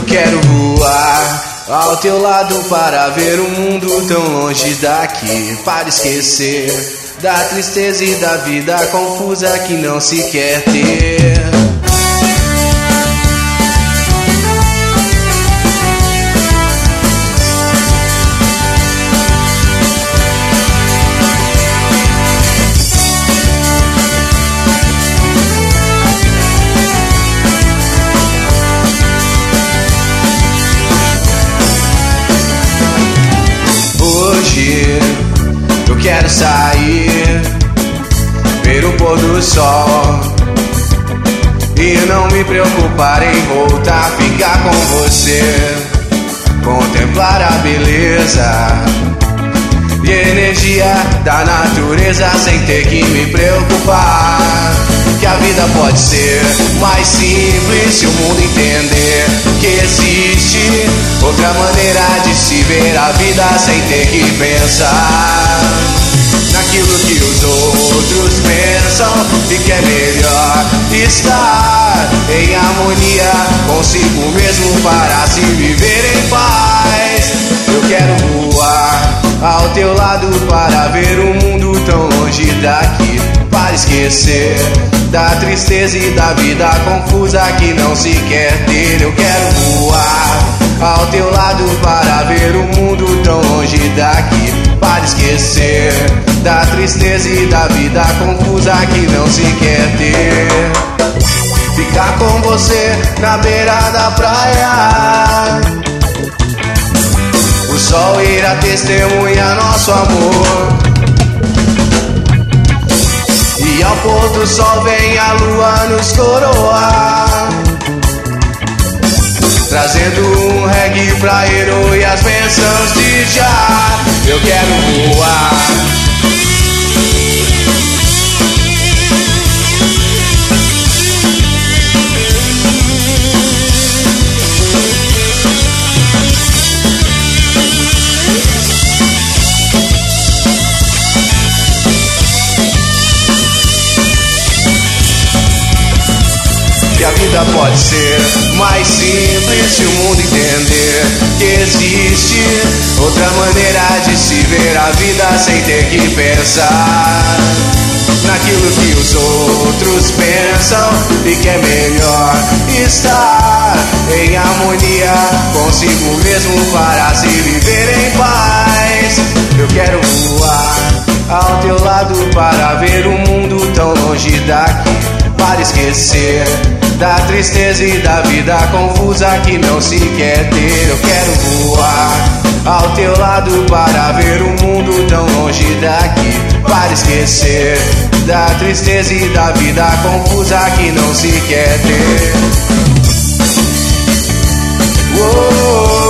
quero voar ao teu lado para ver um mundo tão longe daqui, para esquecer da tristeza e da vida confusa que não se quer ter. Eu quero sair, ver o pôr do sol e não me preocupar em voltar a ficar com você. Contemplar a beleza e a energia da natureza sem ter que me preocupar. Que a vida pode ser mais simples se o mundo entender que existe outra maneira de se ver a vida sem ter que pensar naquilo que os outros pensam e que é melhor estar em harmonia consigo mesmo para se viver em paz. Eu quero voar ao teu lado para ver um mundo tão longe daqui, para esquecer da tristeza e da vida confusa que não se quer ter. Eu quero voar ao teu lado para ver um mundo tão longe daqui, para esquecer da tristeza e da vida confusa que não se quer ter. Ficar com você na beira da praia, o sol irá testemunhar nosso amor, e ao pôr do sol vem a lua nos coroar, trazendo um reggae praeiro e as bênçãos de Jah. Eu quero voar que a vida pode ser mais simples se o mundo entender que existe outra maneira de se ver a vida sem ter que pensar naquilo que os outros pensam e que é melhor estar em harmonia consigo mesmo para se viver em paz. Eu quero voar ao teu lado para ver um mundo tão longe daqui, para esquecer da tristeza e da vida confusa que não se quer ter. Eu quero voar ao teu lado para ver um mundo tão longe daqui, para esquecer da tristeza e da vida confusa que não se quer ter. Uou.